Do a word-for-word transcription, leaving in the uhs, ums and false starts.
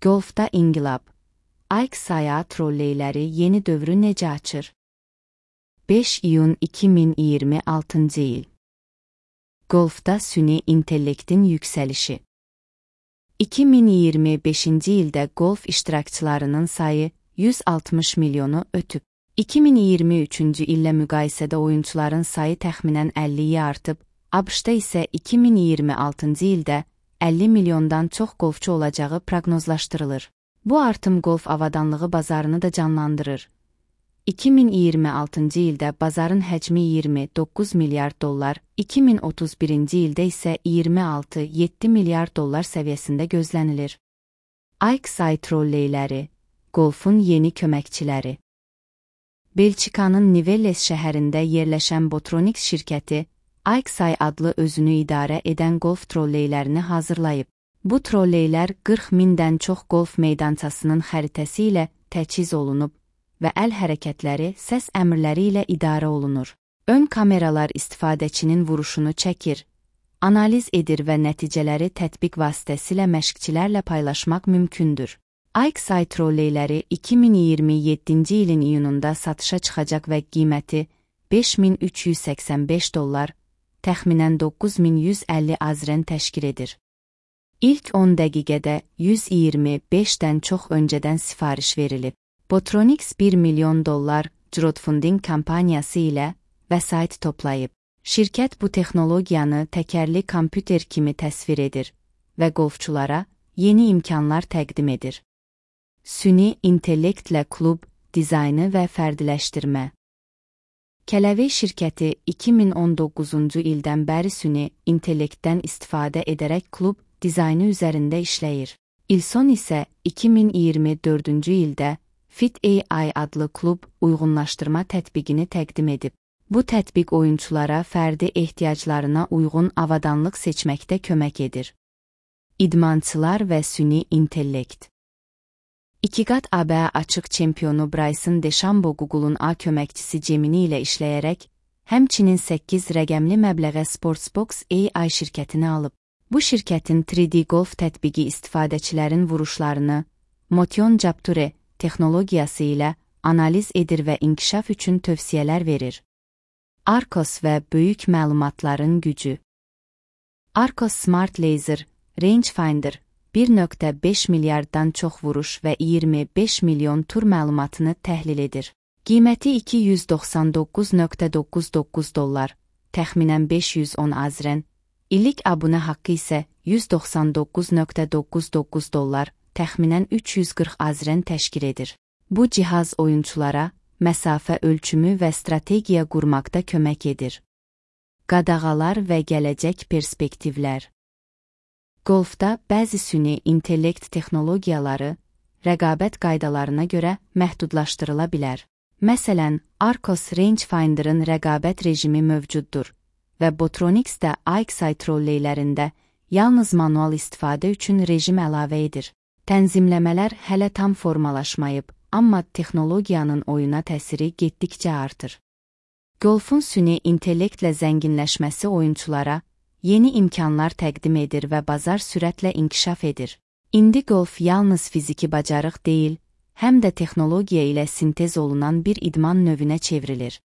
Golfda inqilab. iXAI trolleyləri yeni dövrü necə açır? beş iyun iki min iyirmi altıncı il. Golfda süni intellektin yüksəlişi. iki min iyirmi beşinci ildə golf iştirakçılarının sayı yüz altmış milyonu ötüb. iki min iyirmi üçüncü illə müqayisədə oyunçuların sayı təxminən əlliyə artıb, ABŞ-da isə iki min iyirmi altıncı ildə əlli milyondan çox golfçu olacağı proqnozlaşdırılır. Bu artım golf avadanlığı bazarını da canlandırır. iki min iyirmi altıncı ildə bazarın həcmi iyirmi doqquz milyard dollar, iki min otuz birinci ildə isə iyirmi altı yeddi milyard dollar səviyyəsində gözlənilir. iXAI trolleyləri, golfun yeni köməkçiləri. Belçikanın Nivelles şəhərində yerləşən Botronics şirkəti, iXAI adlı özünü idarə edən golf trolleylərini hazırlayıb. Bu trolleylər qırx mindən çox golf meydançasının xəritəsi ilə təchiz olunub və əl hərəkətləri səs əmrləri ilə idarə olunur. Ön kameralar istifadəçinin vuruşunu çəkir, analiz edir və nəticələri tətbiq vasitəsilə məşqçilərlə paylaşmaq mümkündür. iXAI trolleyləri iki min iyirmi yeddinci ilin iyununda satışa çıxacaq və qiyməti beş min üç yüz səksən beş dollar, təxminən doqquz min yüz əlli azren təşkil edir. İlk on dəqiqədə yüz iyirmi beşdən çox öncədən sifariş verilib. Botronics bir milyon dollar crowdfunding kampaniyası ilə vəsait toplayıb. Şirkət bu texnologiyanı təkərli kompüter kimi təsvir edir və golfçulara yeni imkanlar təqdim edir. Süni intellektlə klub dizaynı və fərdiləşdirmə. Kələvey şirkəti iki min on doqquzuncu ildən bəri süni intellektdən istifadə edərək klub dizaynı üzərində işləyir. İlson isə iki min iyirmi dördüncü ildə FitAI adlı klub uyğunlaşdırma tətbiqini təqdim edib. Bu tətbiq oyunçulara fərdi ehtiyaclarına uyğun avadanlıq seçməkdə kömək edir. İdmançılar və süni intellekt. İki qat A B A açıq çempionu Bryson DeChambeau Google'un A köməkçisi Gemini ilə işləyərək, həmçinin səkkiz rəqəmli məbləğə Sportsbox A I şirkətini alıb. Bu şirkətin üç D golf tətbiqi istifadəçilərin vuruşlarını Motion Capture texnologiyası ilə analiz edir və inkişaf üçün tövsiyələr verir. Arcos və böyük məlumatların gücü. Arcos Smart Laser Rangefinder bir nöqtə beş milyarddan çox vuruş və iyirmi beş milyon tur məlumatını təhlil edir. Qiyməti iki yüz doxsan doqquz nöqtə doqquz doqquz dollar, təxminən beş yüz on azren, illik abunə haqqı isə yüz doxsan doqquz nöqtə doqquz doqquz dollar, təxminən üç yüz qırx azren təşkil edir. Bu cihaz oyunçulara məsafə ölçümü və strategiya qurmaqda kömək edir. Qadağalar və gələcək perspektivlər. Golfda bəzi süni intellekt texnologiyaları rəqabət qaydalarına görə məhdudlaşdırıla bilər. Məsələn, Arcos Rangefinder'ın rəqabət rejimi mövcuddur və Botronics'də iXAI trolleylərində yalnız manual istifadə üçün rejim əlavə edir. Tənzimləmələr hələ tam formalaşmayıb, amma texnologiyanın oyuna təsiri getdikcə artır. Golfun süni intellektlə zənginləşməsi oyunçulara yeni imkanlar təqdim edir və bazar sürətlə inkişaf edir. İndi golf yalnız fiziki bacarıq deyil, həm də texnologiya ilə sintez olunan bir idman növünə çevrilir.